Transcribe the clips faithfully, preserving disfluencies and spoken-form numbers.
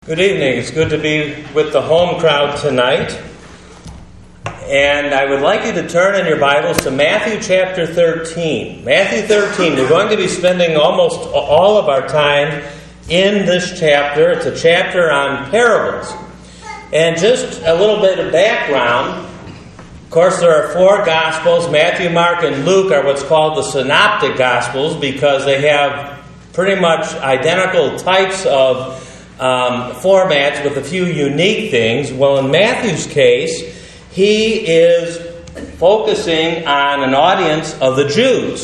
Good evening. It's good to be with the home crowd tonight. And I would like you to turn in your Bibles to Matthew chapter thirteen. Matthew thirteen. We're going to be spending almost all of our time in this chapter. It's a chapter on parables. And just a little bit of background. Of course, there are four Gospels. Matthew, Mark, and Luke are what's called the Synoptic Gospels because they have pretty much identical types of Um, formats with a few unique things. Well, in Matthew's case, he is focusing on an audience of the Jews.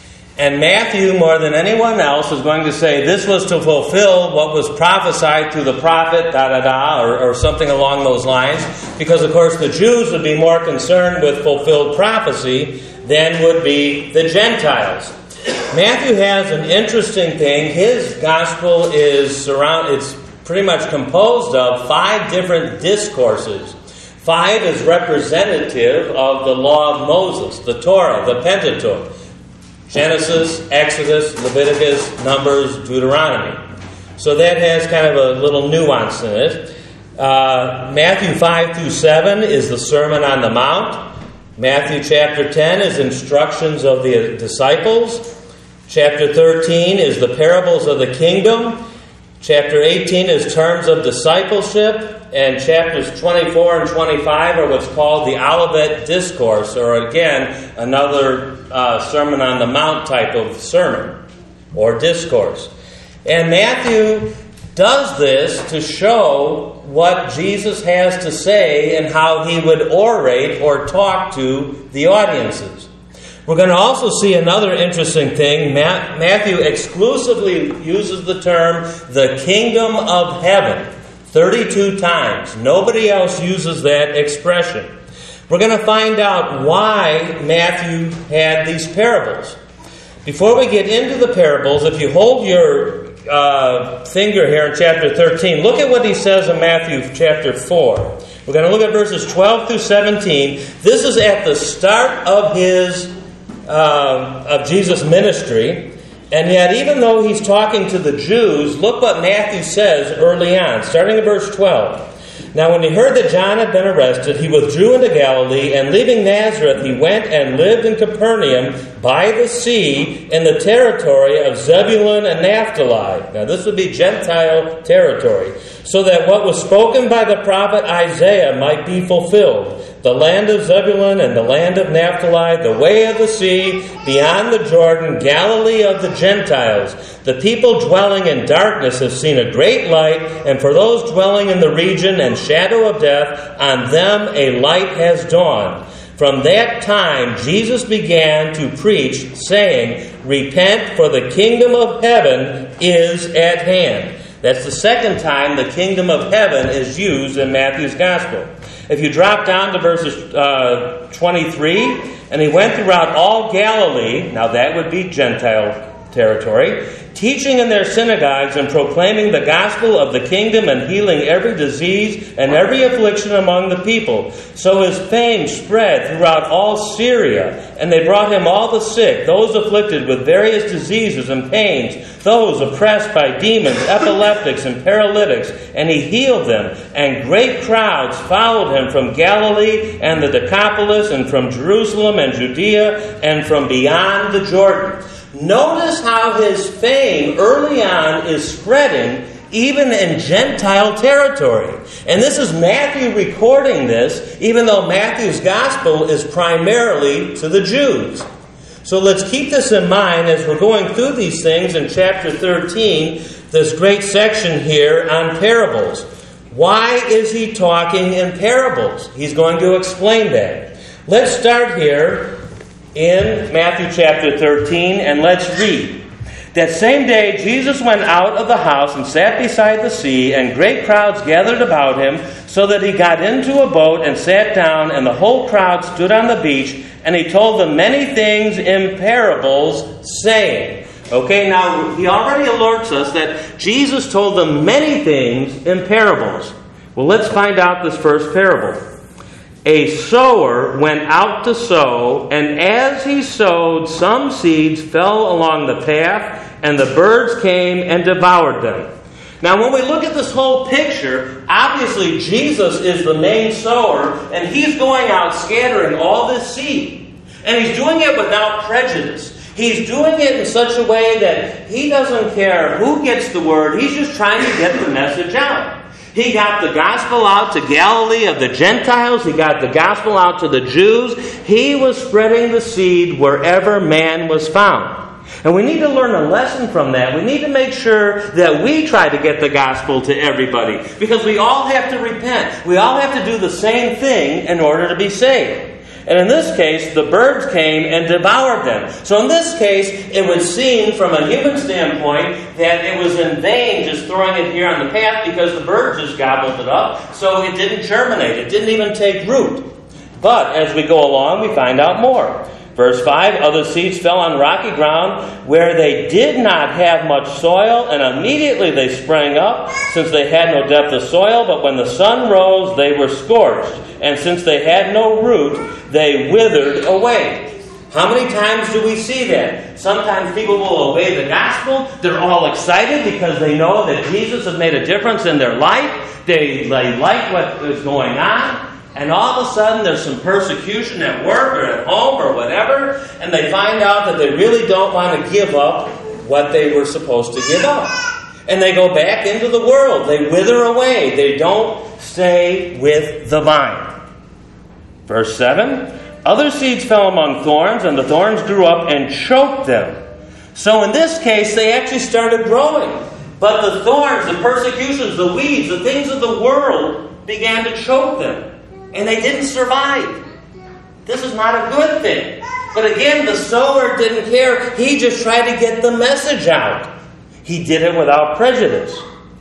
And Matthew, more than anyone else, is going to say this was to fulfill what was prophesied through the prophet, da-da-da, or, or something along those lines. Because, of course, the Jews would be more concerned with fulfilled prophecy than would be the Gentiles. Matthew has an interesting thing. His gospel is surround. It's pretty much composed of five different discourses. Five is representative of the law of Moses, the Torah, the Pentateuch. Genesis, Exodus, Leviticus, Numbers, Deuteronomy. So that has kind of a little nuance in it. Uh, Matthew five through seven is the Sermon on the Mount. Matthew chapter ten is instructions of the disciples. Chapter thirteen is the parables of the kingdom. Chapter eighteen is terms of discipleship. And chapters twenty-four and twenty-five are what's called the Olivet Discourse, or again, another uh, Sermon on the Mount type of sermon or discourse. And Matthew does this to show what Jesus has to say and how he would orate or talk to the audiences. We're going to also see another interesting thing. Matthew exclusively uses the term the kingdom of heaven thirty-two times. Nobody else uses that expression. We're going to find out why Matthew had these parables. Before we get into the parables, if you hold your uh, finger here in chapter thirteen, look at what he says in Matthew chapter four. We're going to look at verses twelve through seventeen. This is at the start of his uh, of Jesus' ministry. And yet, even though he's talking to the Jews, look what Matthew says early on, starting in verse twelve. Now, when he heard that John had been arrested, he withdrew into Galilee, and leaving Nazareth, he went and lived in Capernaum by the sea in the territory of Zebulun and Naphtali. Now, this would be Gentile territory, so that what was spoken by the prophet Isaiah might be fulfilled. The land of Zebulun and the land of Naphtali, the way of the sea, beyond the Jordan, Galilee of the Gentiles. The people dwelling in darkness have seen a great light, and for those dwelling in the region and shadow of death, on them a light has dawned. From that time, Jesus began to preach, saying, Repent, for the kingdom of heaven is at hand. That's the second time the kingdom of heaven is used in Matthew's gospel. If you drop down to verses uh, twenty-three, and he went throughout all Galilee, now that would be Gentile territory, teaching in their synagogues and proclaiming the gospel of the kingdom and healing every disease and every affliction among the people. So his fame spread throughout all Syria, and they brought him all the sick, those afflicted with various diseases and pains, those oppressed by demons, epileptics, and paralytics, and he healed them. And great crowds followed him from Galilee and the Decapolis, and from Jerusalem and Judea, and from beyond the Jordan. Notice how his fame early on is spreading even in Gentile territory. And this is Matthew recording this, even though Matthew's gospel is primarily to the Jews. So let's keep this in mind as we're going through these things in chapter thirteen, this great section here on parables. Why is he talking in parables? He's going to explain that. Let's start here in Matthew chapter thirteen, and let's read. That same day Jesus went out of the house and sat beside the sea, and great crowds gathered about him, so that he got into a boat and sat down, and the whole crowd stood on the beach, and he told them many things in parables, saying. Okay, now he already alerts us that Jesus told them many things in parables. Well, let's find out this first parable. A sower went out to sow, and as he sowed, some seeds fell along the path, and the birds came and devoured them. Now, when we look at this whole picture, obviously Jesus is the main sower, and he's going out scattering all this seed. And he's doing it without prejudice. He's doing it in such a way that he doesn't care who gets the word. He's just trying to get the message out. He got the gospel out to Galilee of the Gentiles. He got the gospel out to the Jews. He was spreading the seed wherever man was found. And we need to learn a lesson from that. We need to make sure that we try to get the gospel to everybody. Because we all have to repent. We all have to do the same thing in order to be saved. And in this case, the birds came and devoured them. So in this case, it would seem from a human standpoint that it was in vain just throwing it here on the path because the birds just gobbled it up. So it didn't germinate. It didn't even take root. But as we go along, we find out more. Verse five, other seeds fell on rocky ground where they did not have much soil, and immediately they sprang up, since they had no depth of soil. But when the sun rose, they were scorched, and since they had no root, they withered away. How many times do we see that? Sometimes people will obey the gospel. They're all excited because they know that Jesus has made a difference in their life. They, they like what is going on. And all of a sudden there's some persecution at work or at home or whatever, and they find out that they really don't want to give up what they were supposed to give up. And they go back into the world. They wither away. They don't stay with the vine. Verse seven, other seeds fell among thorns, and the thorns grew up and choked them. So in this case, they actually started growing. But the thorns, the persecutions, the weeds, the things of the world began to choke them. And they didn't survive. This is not a good thing. But again, the sower didn't care. He just tried to get the message out. He did it without prejudice.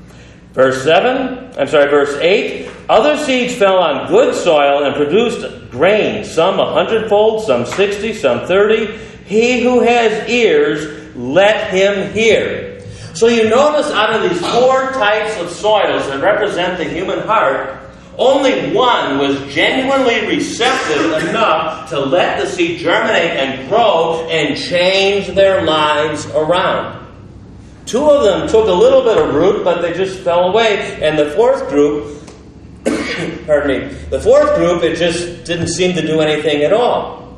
Verse seven, I'm sorry, verse eight. Other seeds fell on good soil and produced grain, some a hundredfold, some sixty, some thirty. He who has ears, let him hear. So you notice out of these four types of soils that represent the human heart, only one was genuinely receptive enough to let the seed germinate and grow and change their lives around. Two of them took a little bit of root, but they just fell away. And the fourth group, pardon me, the fourth group, it just didn't seem to do anything at all.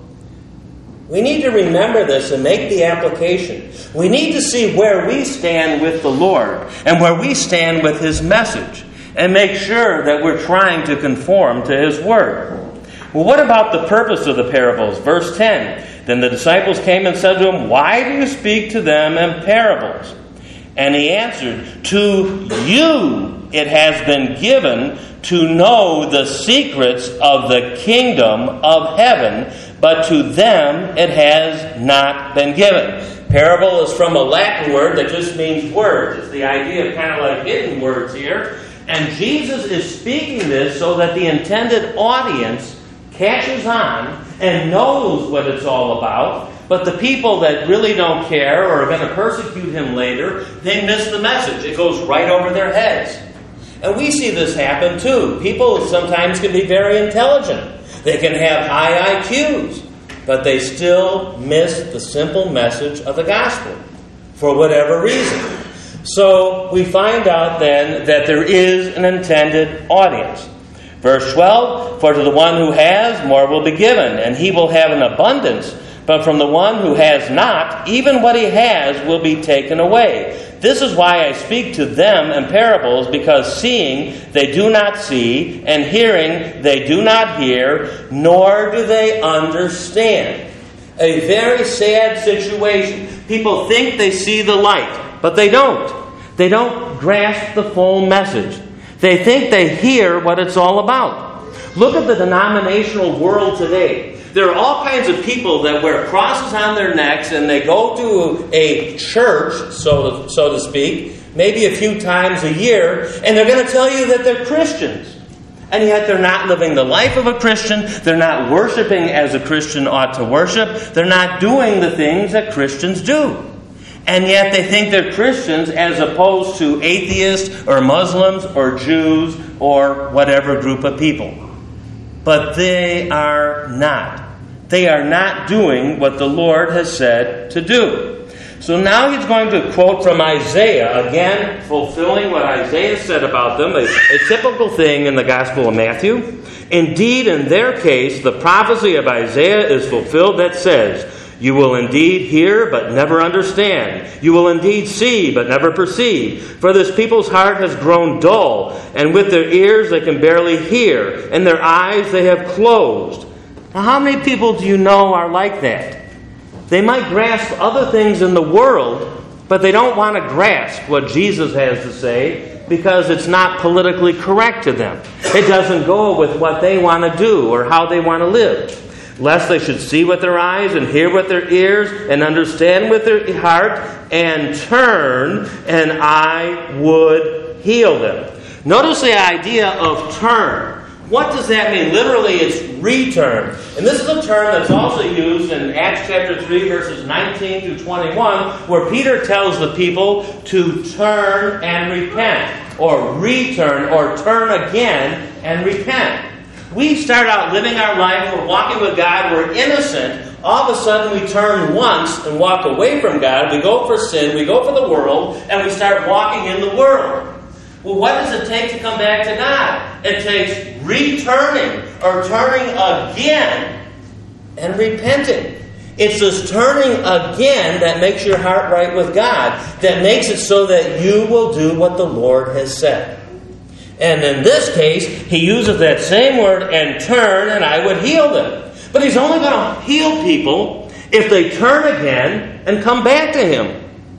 We need to remember this and make the application. We need to see where we stand with the Lord and where we stand with His message, and make sure that we're trying to conform to His Word. Well, what about the purpose of the parables? Verse ten, then the disciples came and said to Him, why do you speak to them in parables? And He answered, to you it has been given to know the secrets of the kingdom of heaven, but to them it has not been given. Parable is from a Latin word that just means words. It's the idea of kind of like hidden words here. And Jesus is speaking this so that the intended audience catches on and knows what it's all about. But the people that really don't care or are going to persecute Him later, they miss the message. It goes right over their heads. And we see this happen too. People sometimes can be very intelligent. They can have high I Qs, but they still miss the simple message of the gospel for whatever reason. So we find out then that there is an intended audience. Verse twelve, for to the one who has, more will be given, and he will have an abundance. But from the one who has not, even what he has will be taken away. This is why I speak to them in parables, because seeing they do not see, and hearing they do not hear, nor do they understand. A very sad situation. People think they see the light, but they don't. They don't grasp the full message. They think they hear what it's all about. Look at the denominational world today. There are all kinds of people that wear crosses on their necks, and they go to a church, so to, so to speak, maybe a few times a year, and they're going to tell you that they're Christians. And yet they're not living the life of a Christian. They're not worshiping as a Christian ought to worship. They're not doing the things that Christians do. And yet they think they're Christians as opposed to atheists or Muslims or Jews or whatever group of people. But they are not. They are not doing what the Lord has said to do. So now he's going to quote from Isaiah, again fulfilling what Isaiah said about them, a, a typical thing in the Gospel of Matthew. Indeed, in their case, the prophecy of Isaiah is fulfilled that says, "You will indeed hear, but never understand. You will indeed see, but never perceive. For this people's heart has grown dull, and with their ears they can barely hear, and their eyes they have closed." Now, how many people do you know are like that? They might grasp other things in the world, but they don't want to grasp what Jesus has to say because it's not politically correct to them. It doesn't go with what they want to do or how they want to live. Lest they should see with their eyes and hear with their ears and understand with their heart and turn, and I would heal them. Notice the idea of turn. What does that mean? Literally, it's return. And this is a term that's also used in Acts chapter three, verses nineteen through twenty-one, where Peter tells the people to turn and repent, or return, or turn again and repent. We start out living our life, we're walking with God, we're innocent. All of a sudden we turn once and walk away from God. We go for sin, we go for the world, and we start walking in the world. Well, what does it take to come back to God? It takes returning or turning again and repenting. It's this turning again that makes your heart right with God, that makes it so that you will do what the Lord has said. And in this case, he uses that same word, and turn, and I would heal them. But he's only going to heal people if they turn again and come back to him.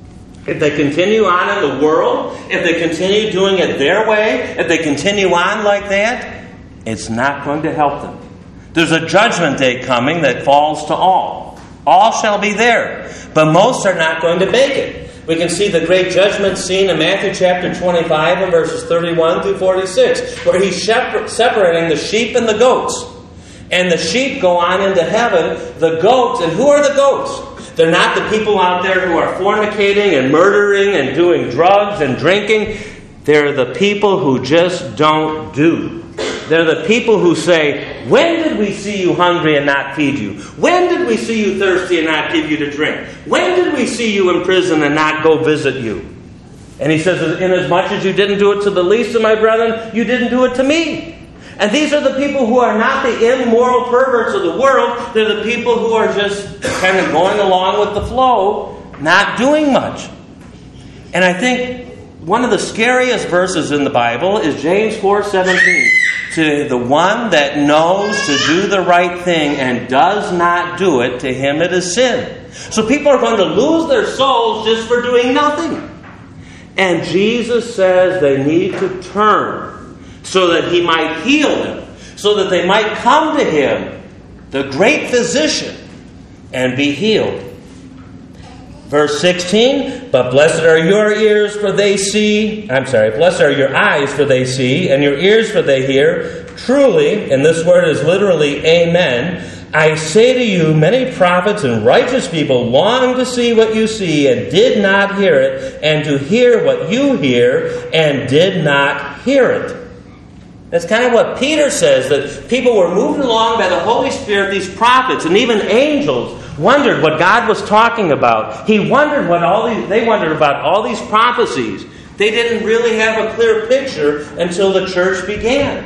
If they continue on in the world, if they continue doing it their way, if they continue on like that, it's not going to help them. There's a judgment day coming that falls to all. All shall be there, but most are not going to make it. We can see the great judgment scene in Matthew chapter twenty-five and verses thirty-one through forty-six, where he's separating the sheep and the goats. And the sheep go on into heaven, the goats, and who are the goats? They're not the people out there who are fornicating and murdering and doing drugs and drinking. They're the people who just don't do. They're the people who say, "When did we see you hungry and not feed you? When did we see you thirsty and not give you to drink? When did we see you in prison and not go visit you?" And he says, "Inasmuch as you didn't do it to the least of my brethren, you didn't do it to me." And these are the people who are not the immoral perverts of the world. They're the people who are just kind of going along with the flow, not doing much. And I think one of the scariest verses in the Bible is James four seventeen. To the one that knows to do the right thing and does not do it, to him it is sin. So people are going to lose their souls just for doing nothing. And Jesus says they need to turn so that he might heal them, so that they might come to him, the great physician, and be healed. Verse sixteen, "But blessed are your ears, for they see," I'm sorry, "blessed are your eyes, for they see, and your ears, for they hear. Truly," and this word is literally amen, "I say to you, many prophets and righteous people longed to see what you see and did not hear it, and to hear what you hear and did not hear it." That's kind of what Peter says, that people were moved along by the Holy Spirit, these prophets, and even angels wondered what God was talking about. He wondered what all these, they wondered about all these prophecies. They didn't really have a clear picture until the church began.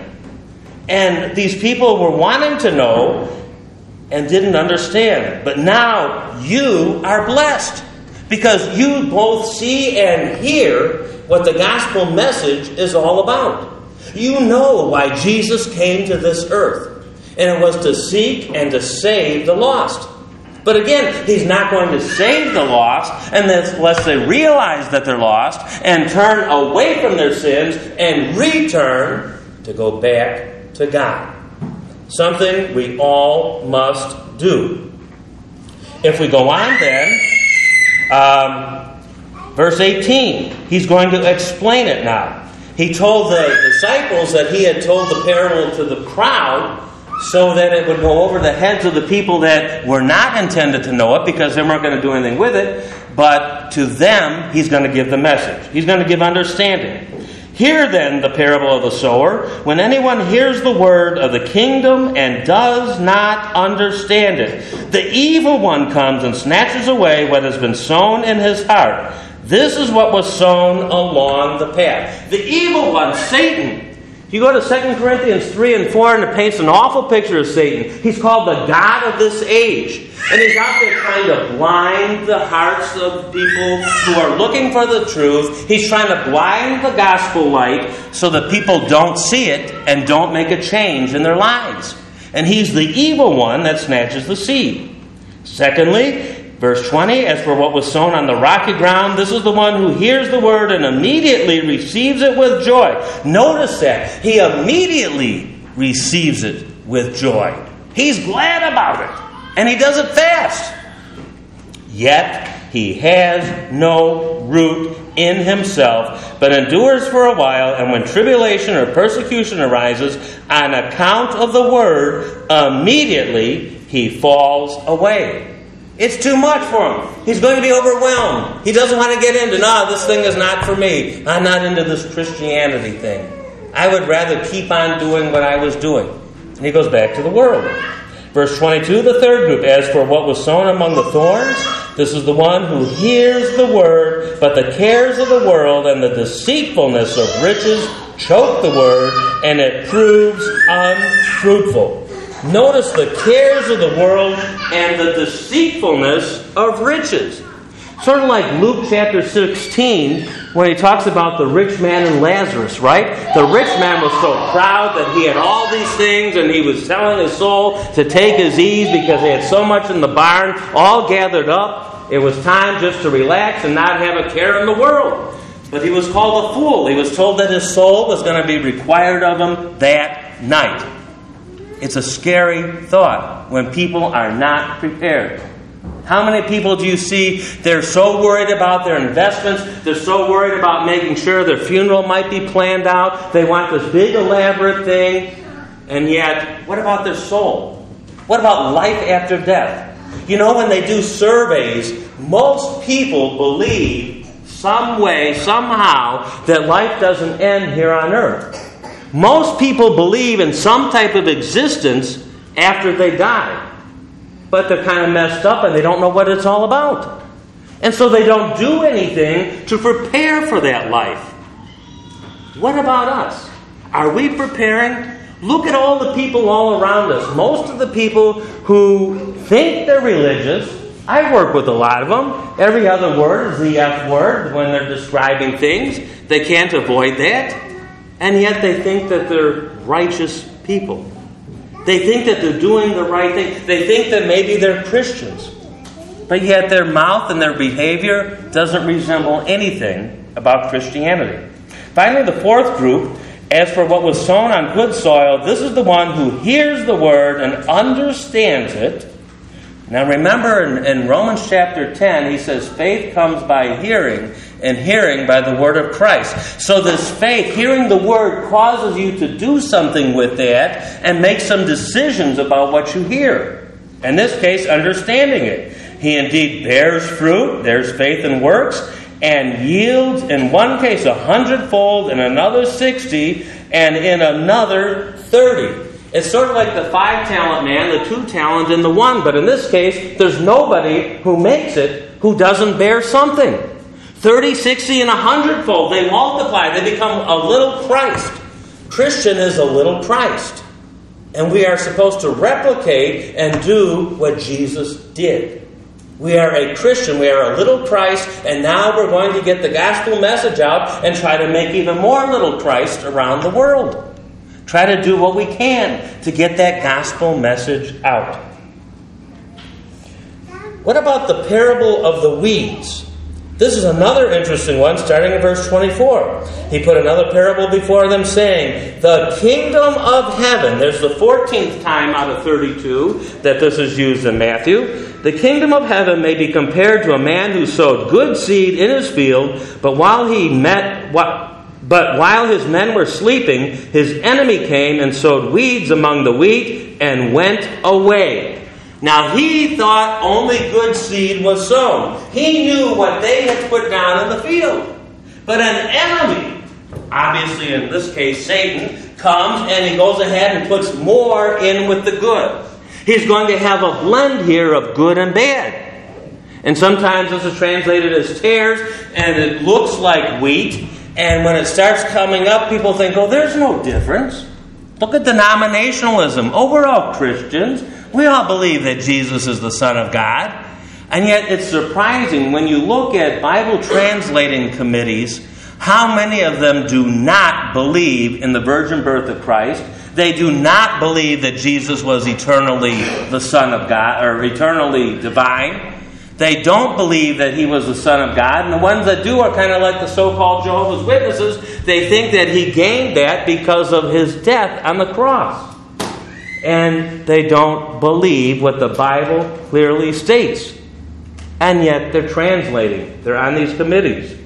And these people were wanting to know and didn't understand. But now you are blessed, because you both see and hear what the gospel message is all about. You know why Jesus came to this earth, and it was to seek and to save the lost. But again, he's not going to save the lost unless they realize that they're lost and turn away from their sins and return to go back to God. Something we all must do. If we go on then, um, verse eighteen, he's going to explain it now. He told the disciples that he had told the parable to the crowd so that it would go over the heads of the people that were not intended to know it, because they weren't going to do anything with it. But to them, he's going to give the message. He's going to give understanding. Hear then the parable of the sower. When anyone hears the word of the kingdom and does not understand it, the evil one comes and snatches away what has been sown in his heart. This is what was sown along the path. The evil one, Satan. You go to Second Corinthians three and four, and it paints an awful picture of Satan. He's called the god of this age. And he's out there trying to blind the hearts of people who are looking for the truth. He's trying to blind the gospel light so that people don't see it and don't make a change in their lives. And he's the evil one that snatches the seed. Secondly, verse twenty, as for what was sown on the rocky ground, this is the one who hears the word and immediately receives it with joy. Notice that. He immediately receives it with joy. He's glad about it. And he does it fast. Yet he has no root in himself, but endures for a while, and when tribulation or persecution arises on account of the word, immediately he falls away. It's too much for him. He's going to be overwhelmed. He doesn't want to get into, no, this thing is not for me. I'm not into this Christianity thing. I would rather keep on doing what I was doing. And he goes back to the world. Verse twenty-two, the third group. As for what was sown among the thorns, this is the one who hears the word, but the cares of the world and the deceitfulness of riches choke the word, and it proves unfruitful. Notice the cares of the world and the deceitfulness of riches. Sort of like Luke chapter sixteen, when he talks about the rich man and Lazarus, right? The rich man was so proud that he had all these things, and he was selling his soul to take his ease because he had so much in the barn, all gathered up. It was time just to relax and not have a care in the world. But he was called a fool. He was told that his soul was going to be required of him that night. It's a scary thought when people are not prepared. How many people do you see, they're so worried about their investments, they're so worried about making sure their funeral might be planned out, they want this big elaborate thing, and yet, what about their soul? What about life after death? You know, when they do surveys, most people believe some way, somehow, that life doesn't end here on earth. Most people believe in some type of existence after they die. But they're kind of messed up and they don't know what it's all about. And so they don't do anything to prepare for that life. What about us? Are we preparing? Look at all the people all around us. Most of the people who think they're religious, I work with a lot of them. Every other word is the F word when they're describing things. They can't avoid that. And yet they think that they're righteous people. They think that they're doing the right thing. They think that maybe they're Christians. But yet their mouth and their behavior doesn't resemble anything about Christianity. Finally, the fourth group, as for what was sown on good soil, this is the one who hears the word and understands it. Now remember in, in Romans chapter ten, he says faith comes by hearing, and hearing by the word of Christ. So this faith, hearing the word, causes you to do something with that and make some decisions about what you hear. In this case, understanding it. He indeed bears fruit, there's faith and works, and yields in one case a hundredfold, in another sixty, and in another thirty. It's sort of like the five-talent man, the two talent, and the one. But in this case, there's nobody who makes it who doesn't bear something. thirty, sixty, and a hundredfold. They multiply. They become a little Christ. Christian is a little Christ. And we are supposed to replicate and do what Jesus did. We are a Christian. We are a little Christ. And now we're going to get the gospel message out and try to make even more little Christ around the world. Try to do what we can to get that gospel message out. What about the parable of the weeds? This is another interesting one, starting in verse twenty-four. He put another parable before them, saying, the kingdom of heaven, there's the fourteenth time out of thirty-two that this is used in Matthew. The kingdom of heaven may be compared to a man who sowed good seed in his field, but while he met what But while his men were sleeping, his enemy came and sowed weeds among the wheat and went away. Now he thought only good seed was sown. He knew what they had put down in the field. But an enemy obviously in this case Satan, comes and he goes ahead and puts more in with the good. He's going to have a blend here of good and bad. And sometimes this is translated as tares, and it looks like wheat. And when it starts coming up, people think, oh, there's no difference. Look at denominationalism. Oh, we're all Christians. We all believe that Jesus is the Son of God. And yet it's surprising when you look at Bible translating committees, how many of them do not believe in the virgin birth of Christ. They do not believe that Jesus was eternally the Son of God, or eternally divine. They don't believe that he was the Son of God. And the ones that do are kind of like the so-called Jehovah's Witnesses. They think that he gained that because of his death on the cross. And they don't believe what the Bible clearly states. And yet they're translating. They're on these committees.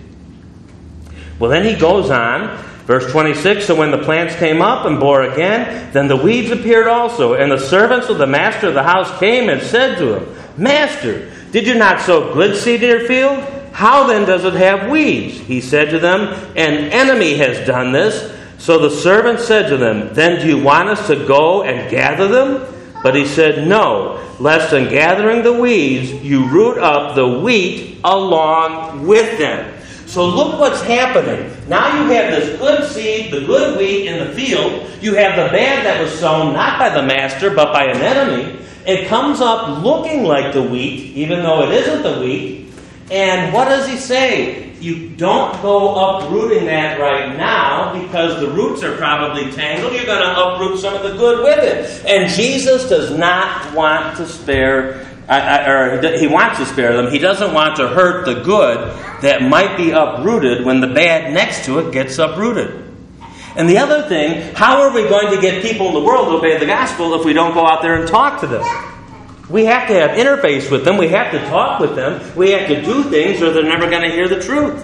Well, then he goes on, verse twenty-six, so when the plants came up and bore again, then the weeds appeared also. And the servants of the master of the house came and said to him, Master, did you not sow good seed in your field? How then does it have weeds? He said to them, An enemy has done this. So the servant said to them, Then do you want us to go and gather them? But he said, No, lest in gathering the weeds, you root up the wheat along with them. So look what's happening. Now you have this good seed, the good wheat in the field. You have the bad that was sown not by the master, but by an enemy. It comes up looking like the wheat, even though it isn't the wheat. And what does he say? You don't go uprooting that right now because the roots are probably tangled. You're going to uproot some of the good with it. And Jesus does not want to spare, uh, or he wants to spare them. He doesn't want to hurt the good that might be uprooted when the bad next to it gets uprooted. And the other thing, how are we going to get people in the world to obey the gospel if we don't go out there and talk to them? We have to have interface with them. We have to talk with them. We have to do things or they're never going to hear the truth.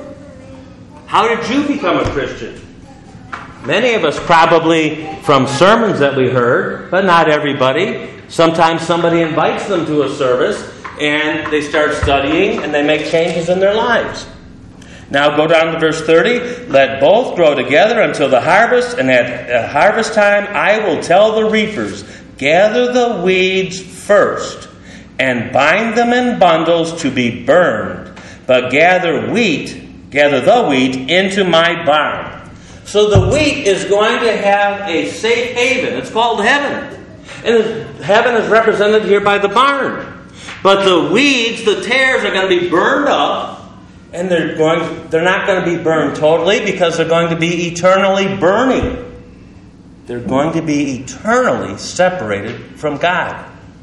How did you become a Christian? Many of us probably from sermons that we heard, but not everybody. Sometimes somebody invites them to a service and they start studying and they make changes in their lives. Now go down to verse thirty. Let both grow together until the harvest, and at harvest time I will tell the reapers, gather the weeds first, and bind them in bundles to be burned, but gather wheat, gather the wheat into my barn. So the wheat is going to have a safe haven. It's called heaven. And heaven is represented here by the barn. But the weeds, the tares, are going to be burned up. And they're going they're not going to be burned totally because they're going to be eternally burning. They're going to be eternally separated from God.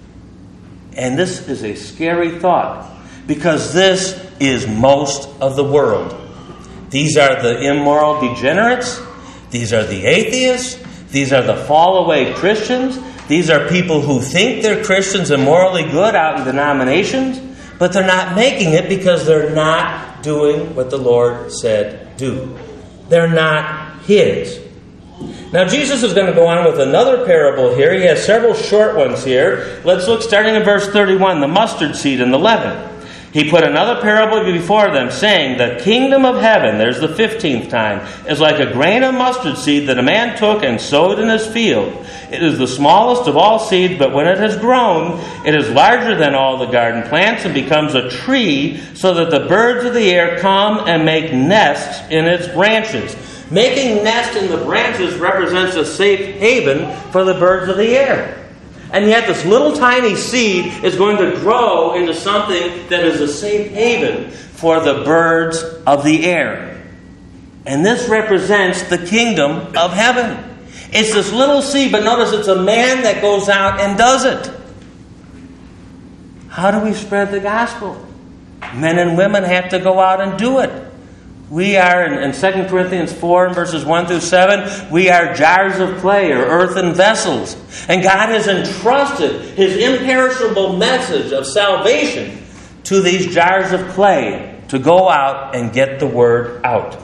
And this is a scary thought because this is most of the world. These are the immoral degenerates. These are the atheists. These are the fall-away Christians. These are people who think they're Christians and morally good out in denominations, but they're not making it because they're not doing what the Lord said do. They're not His. Now Jesus is going to go on with another parable here. He has several short ones here. Let's look starting in verse thirty-one, the mustard seed and the leaven. He put another parable before them, saying, The kingdom of heaven, there's the fifteenth time, is like a grain of mustard seed that a man took and sowed in his field. It is the smallest of all seeds, but when it has grown, it is larger than all the garden plants and becomes a tree, so that the birds of the air come and make nests in its branches. Making nests in the branches represents a safe haven for the birds of the air. And yet this little tiny seed is going to grow into something that is a safe haven for the birds of the air. And this represents the kingdom of heaven. It's this little seed, but notice it's a man that goes out and does it. How do we spread the gospel? Men and women have to go out and do it. We are, in, in Second Corinthians four, verses one through seven, we are jars of clay or earthen vessels. And God has entrusted His imperishable message of salvation to these jars of clay to go out and get the word out.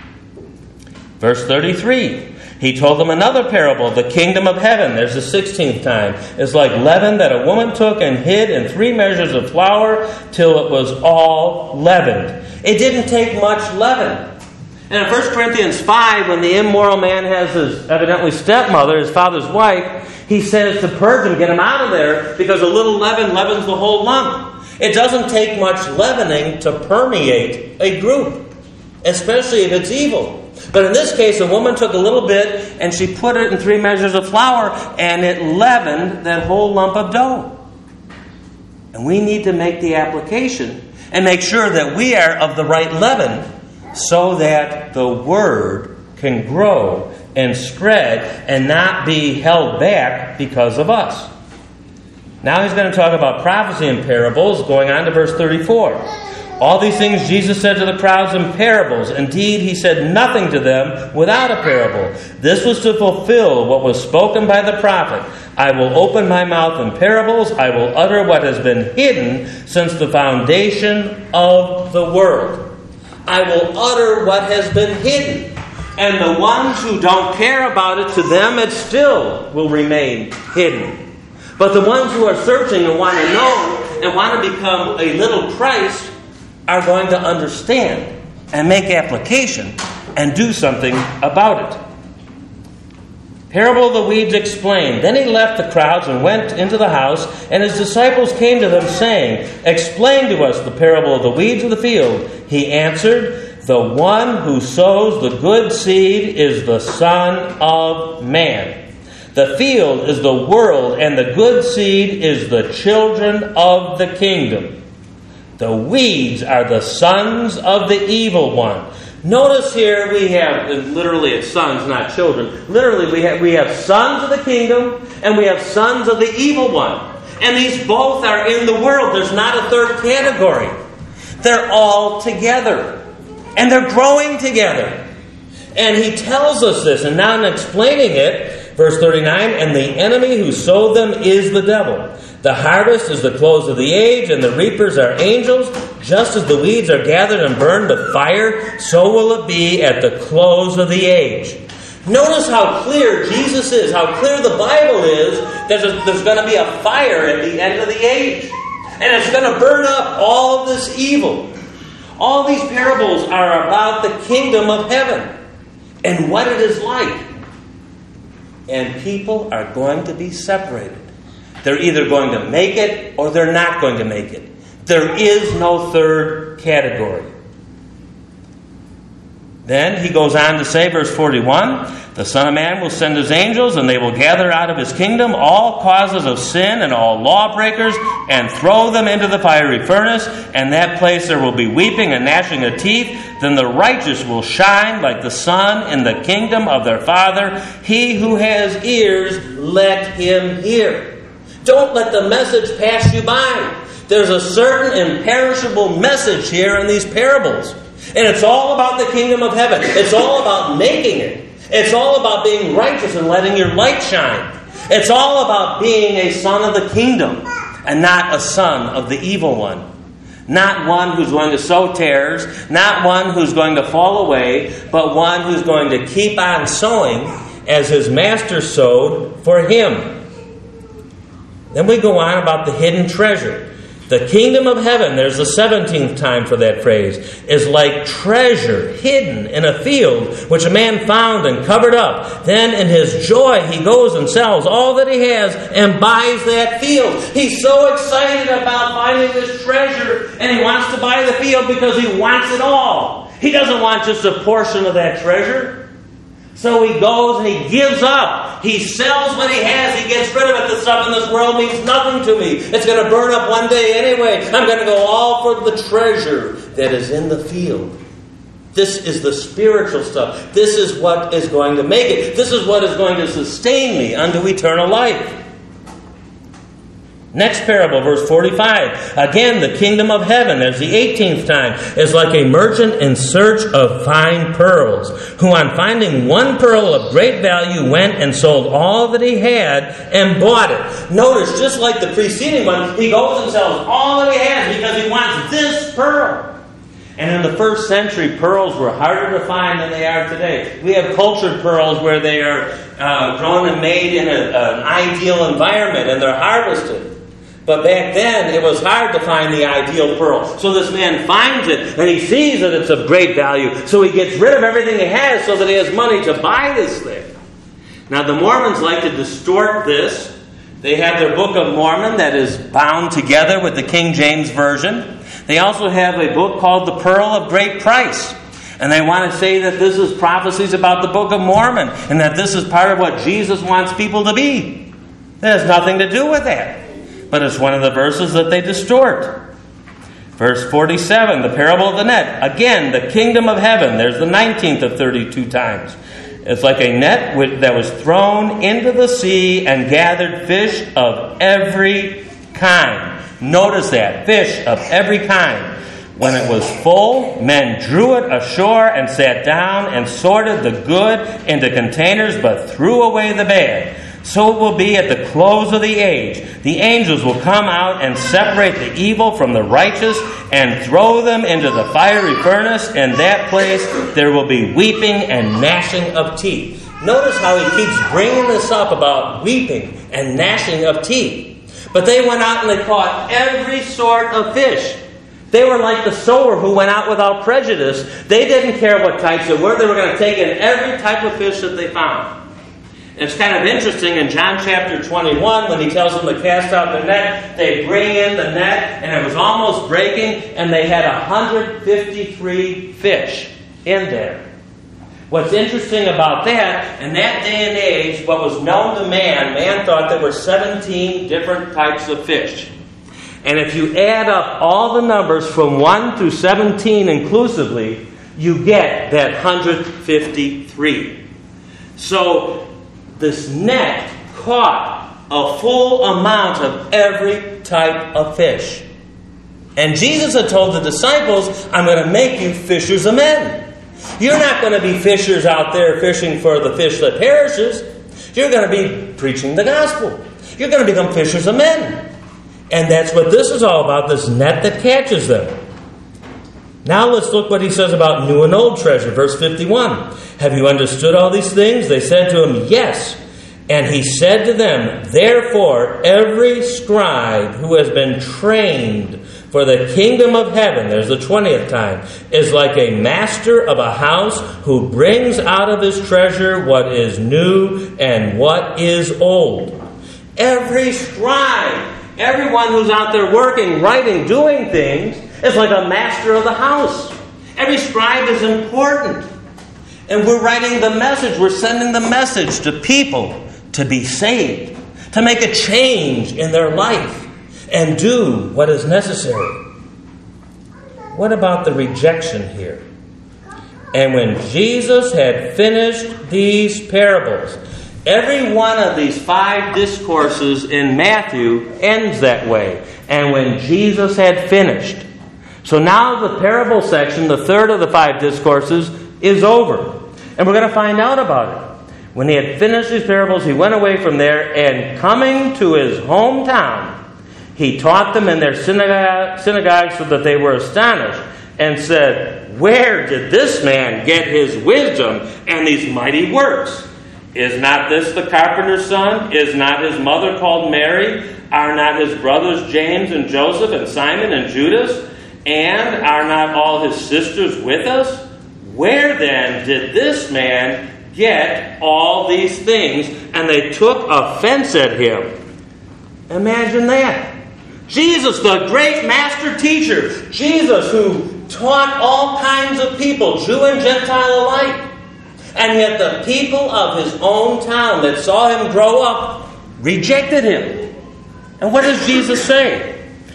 Verse thirty-three, He told them another parable. The kingdom of heaven, there's the sixteenth time, is like leaven that a woman took and hid in three measures of flour till it was all leavened. It didn't take much leaven. And in First Corinthians five, when the immoral man has his evidently stepmother, his father's wife, he says to purge him, get him out of there, because a little leaven leavens the whole lump. It doesn't take much leavening to permeate a group, especially if it's evil. But in this case, a woman took a little bit and she put it in three measures of flour, and it leavened that whole lump of dough. And we need to make the application and make sure that we are of the right leaven, so that the Word can grow and spread and not be held back because of us. Now he's going to talk about prophecy in parables, going on to verse thirty-four. All these things Jesus said to the crowds in parables. Indeed, he said nothing to them without a parable. This was to fulfill what was spoken by the prophet. I will open my mouth in parables. I will utter what has been hidden since the foundation of the world. I will utter what has been hidden. And the ones who don't care about it, to them it still will remain hidden. But the ones who are searching and want to know and want to become a little Christ are going to understand and make application and do something about it. Parable of the weeds explained. Then he left the crowds and went into the house, and his disciples came to them, saying, explain to us the parable of the weeds of the field. He answered, the one who sows the good seed is the Son of Man. The field is the world, and the good seed is the children of the kingdom. The weeds are the sons of the evil one. Notice here we have, literally it's sons, not children. Literally we have, we have sons of the kingdom and we have sons of the evil one. And these both are in the world. There's not a third category. They're all together. And they're growing together. And he tells us this. And now in explaining it, verse thirty-nine, and the enemy who sowed them is the devil. The harvest is the close of the age, and the reapers are angels. Just as the weeds are gathered and burned with fire, so will it be at the close of the age. Notice how clear Jesus is, how clear the Bible is, that there's, there's going to be a fire at the end of the age. And it's going to burn up all of this evil. All these parables are about the kingdom of heaven and what it is like. And people are going to be separated. They're either going to make it or they're not going to make it. There is no third category. Then he goes on to say, verse forty-one, the Son of Man will send his angels, and they will gather out of his kingdom all causes of sin and all lawbreakers, and throw them into the fiery furnace. And that place there will be weeping and gnashing of teeth. Then the righteous will shine like the sun in the kingdom of their Father. He who has ears, let him hear. Don't let the message pass you by. There's a certain imperishable message here in these parables. And it's all about the kingdom of heaven. It's all about making it. It's all about being righteous and letting your light shine. It's all about being a son of the kingdom and not a son of the evil one. Not one who's going to sow tares, not one who's going to fall away, but one who's going to keep on sowing as his master sowed for him. Then we go on about the hidden treasure. The kingdom of heaven, there's the seventeenth time for that phrase, is like treasure hidden in a field, which a man found and covered up. Then in his joy he goes and sells all that he has and buys that field. He's so excited about finding this treasure, and he wants to buy the field because he wants it all. He doesn't want just a portion of that treasure. So he goes and he gives up. He sells what he has. He gets rid of it. The stuff in this world means nothing to me. It's going to burn up one day anyway. I'm going to go all for the treasure that is in the field. This is the spiritual stuff. This is what is going to make it. This is what is going to sustain me unto eternal life. Next parable, verse forty-five. Again, the kingdom of heaven, there's the eighteenth time, is like a merchant in search of fine pearls, who on finding one pearl of great value went and sold all that he had and bought it. Notice, just like the preceding one, he goes and sells all that he has because he wants this pearl. And in the first century, pearls were harder to find than they are today. We have cultured pearls where they are uh, grown and made in a, an ideal environment and they're harvested. But back then, it was hard to find the ideal pearl. So this man finds it, and he sees that it's of great value. So he gets rid of everything he has so that he has money to buy this thing. Now, the Mormons like to distort this. They have their Book of Mormon that is bound together with the King James Version. They also have a book called The Pearl of Great Price. And they want to say that this is prophecies about the Book of Mormon, and that this is part of what Jesus wants people to be. It has nothing to do with that. But it's one of the verses that they distort. Verse forty-seven, the parable of the net. Again, the kingdom of heaven. There's the nineteenth of thirty-two times. It's like a net that was thrown into the sea and gathered fish of every kind. Notice that. Fish of every kind. When it was full, men drew it ashore and sat down and sorted the good into containers, but threw away the bad. So it will be at the close of the age. The angels will come out and separate the evil from the righteous and throw them into the fiery furnace. In that place there will be weeping and gnashing of teeth. Notice how he keeps bringing this up about weeping and gnashing of teeth. But they went out and they caught every sort of fish. They were like the sower who went out without prejudice. They didn't care what types there were. They were going to take in every type of fish that they found. It's kind of interesting in John chapter twenty-one when he tells them to cast out the net. They bring in the net and it was almost breaking, and they had one hundred fifty-three fish in there. What's interesting about that, in that day and age, what was known to man, man thought there were seventeen different types of fish. And if you add up all the numbers from one through seventeen inclusively, you get that one hundred fifty-three. So this net caught a full amount of every type of fish. And Jesus had told the disciples, I'm going to make you fishers of men. You're not going to be fishers out there fishing for the fish that perishes. You're going to be preaching the gospel. You're going to become fishers of men. And that's what this is all about, this net that catches them. Now let's look what he says about new and old treasure. Verse fifty-one. Have you understood all these things? They said to him, yes. And he said to them, therefore, every scribe who has been trained for the kingdom of heaven, there's the twentieth time, is like a master of a house who brings out of his treasure what is new and what is old. Every scribe, everyone who's out there working, writing, doing things, is like a master of the house. Every scribe is important. And we're writing the message. We're sending the message to people to be saved, to make a change in their life, and do what is necessary. What about the rejection here? And when Jesus had finished these parables, every one of these five discourses in Matthew ends that way. And when Jesus had finished. So now the parable section, the third of the five discourses, is over. And we're going to find out about it. When he had finished these parables, he went away from there, and coming to his hometown, he taught them in their synagogue, synagogue so that they were astonished, and said, where did this man get his wisdom and these mighty works? Is not this the carpenter's son? Is not his mother called Mary? Are not his brothers James and Joseph and Simon and Judas? And are not all his sisters with us? Where then did this man get all these things? And they took offense at him. Imagine that. Jesus, the great master teacher. Jesus, who taught all kinds of people, Jew and Gentile alike. And yet the people of his own town that saw him grow up rejected him. And what does Jesus say?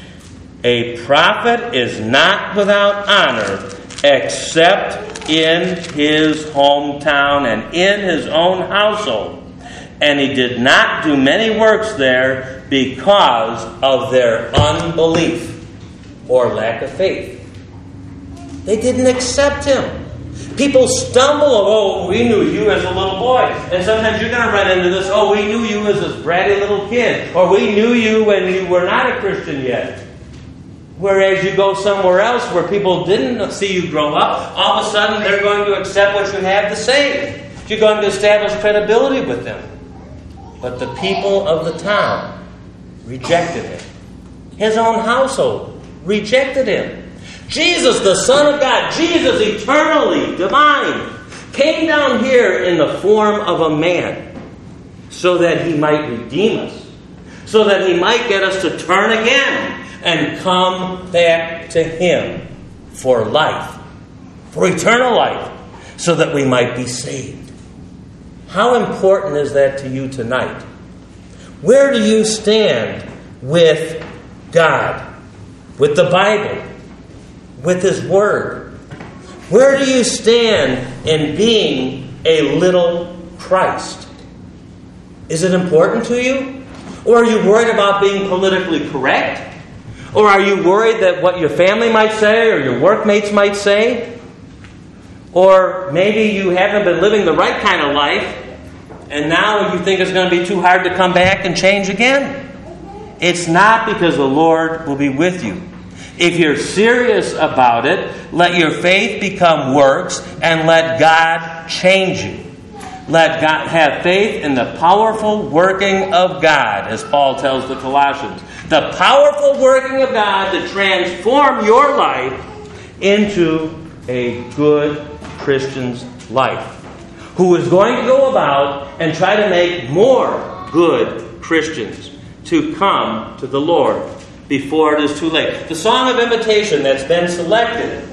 A prophet is not without honor except in his hometown and in his own household. And he did not do many works there because of their unbelief or lack of faith. They didn't accept him. People stumble, oh, we knew you as a little boy. And sometimes you're going to run into this, oh, we knew you as this bratty little kid. Or we knew you when you were not a Christian yet. Whereas you go somewhere else where people didn't see you grow up, all of a sudden they're going to accept what you have to say. You're going to establish credibility with them. But the people of the town rejected him. his own household rejected him. Jesus, the Son of God, Jesus, eternally divine, came down here in the form of a man so that he might redeem us, so that he might get us to turn again and come back to him for life, for eternal life, so that we might be saved. How important is that to you tonight? Where do you stand with God, with the Bible, with His Word? Where do you stand in being a little Christ? Is it important to you? Or are you worried about being politically correct? Or are you worried that what your family might say or your workmates might say? Or maybe you haven't been living the right kind of life, and now you think it's going to be too hard to come back and change again. It's not, because the Lord will be with you. If you're serious about it, let your faith become works and let God change you. Let God have faith in the powerful working of God, as Paul tells the Colossians. The powerful working of God to transform your life into a good Christian's life, who is going to go about and try to make more good Christians to come to the Lord before it is too late. The song of invitation that's been selected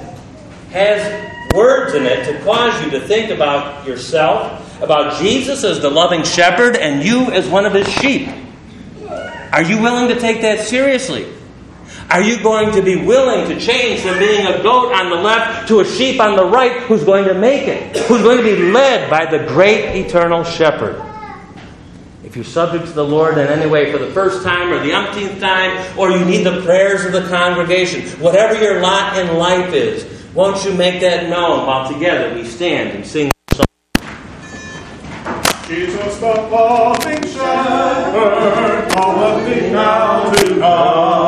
has words in it to cause you to think about yourself, about Jesus as the loving shepherd, and you as one of his sheep. Are you willing to take that seriously? Are you going to be willing to change from being a goat on the left to a sheep on the right who's going to make it, who's going to be led by the great eternal shepherd? If you're subject to the Lord in any way for the first time or the umpteenth time, or you need the prayers of the congregation, whatever your lot in life is, won't you make that known while together we stand and sing the song? Jesus, the loving shepherd, calleth thee now to come.